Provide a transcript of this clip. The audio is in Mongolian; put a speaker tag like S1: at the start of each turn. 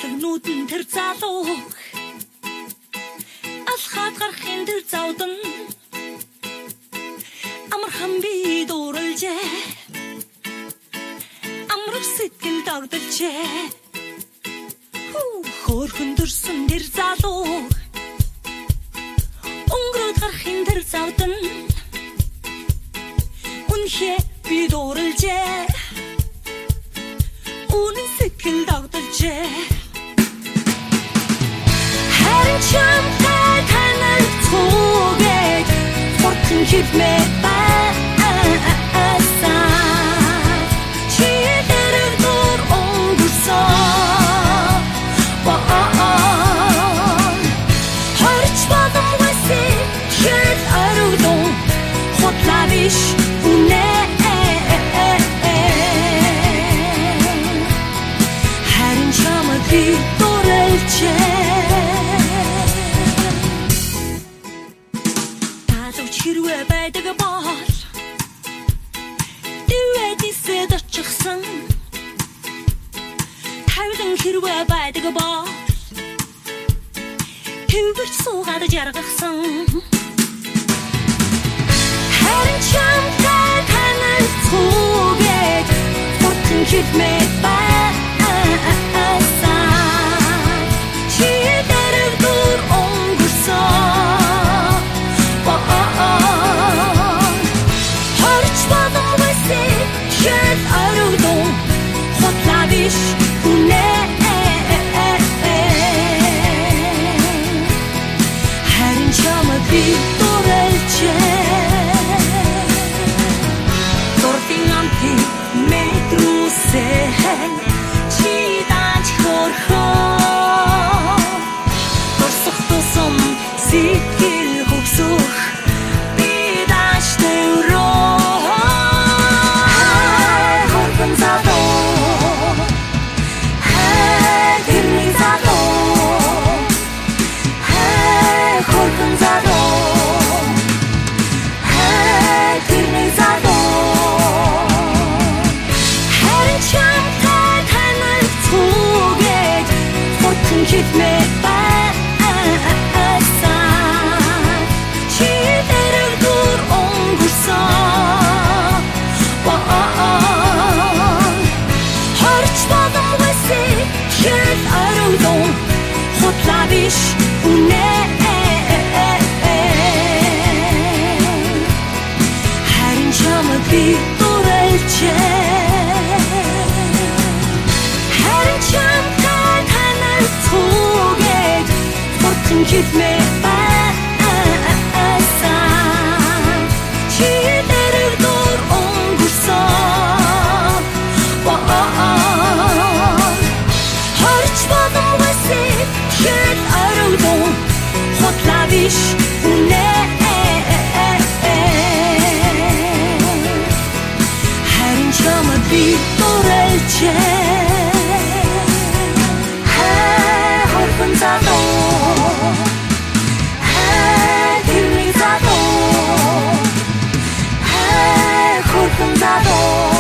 S1: Арлгнууд нь тэр залуу алхаад гарахын тэр завдан амархан би дуурлжээ амрах сэтгэл догдолжээ хөөрхөн дурсан тэр залуу өнгөрөөд гарахын тэр завдан үнхээ би дуурлжээ үнэн сэтгэл догдолжээ Champai tanal tugeg Fortun kitme basa Chiederig dur ongursa Harç badam vasi Kjöld arudon Hotlavish une Harin chamadi dorelce Хэрвээ байдаг бол дүүэдисээ дочсон тавилан хэрвээ байдаг бол төвөрч суугаад жаргахсан харин чамтай танил цугээд фортун хитмэ Keep me basa Chiederig dur ongursa Harç badam vasi Kjöld arudon Hotlavish une Harin chamadi dorelce Horfun zadon Hey,